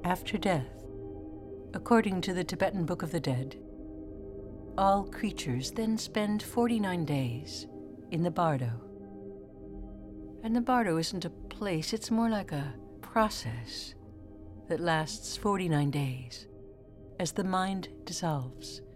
after death, according to the Tibetan Book of the Dead, all creatures then spend 49 days in the bardo. And the bardo isn't a place, it's more like a process that lasts 49 days as the mind dissolves